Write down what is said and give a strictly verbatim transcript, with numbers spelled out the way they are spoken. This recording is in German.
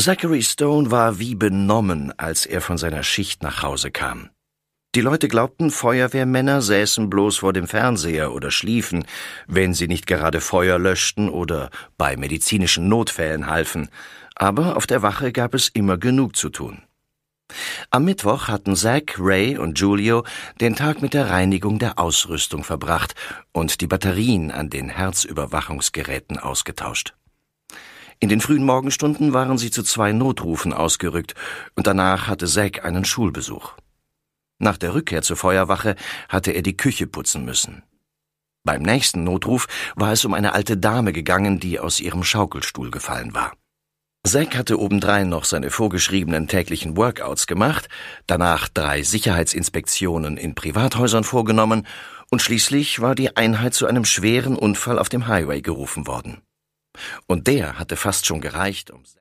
Zachary Stone war wie benommen, als er von seiner Schicht nach Hause kam. Die Leute glaubten, Feuerwehrmänner säßen bloß vor dem Fernseher oder schliefen, wenn sie nicht gerade Feuer löschten oder bei medizinischen Notfällen halfen, aber auf der Wache gab es immer genug zu tun. Am Mittwoch hatten Zach, Ray und Julio den Tag mit der Reinigung der Ausrüstung verbracht und die Batterien an den Herzüberwachungsgeräten ausgetauscht. In den frühen Morgenstunden waren sie zu zwei Notrufen ausgerückt und danach hatte Zach einen Schulbesuch. Nach der Rückkehr zur Feuerwache hatte er die Küche putzen müssen. Beim nächsten Notruf war es um eine alte Dame gegangen, die aus ihrem Schaukelstuhl gefallen war. Zach hatte obendrein noch seine vorgeschriebenen täglichen Workouts gemacht, danach drei Sicherheitsinspektionen in Privathäusern vorgenommen und schließlich war die Einheit zu einem schweren Unfall auf dem Highway gerufen worden. Und der hatte fast schon gereicht, um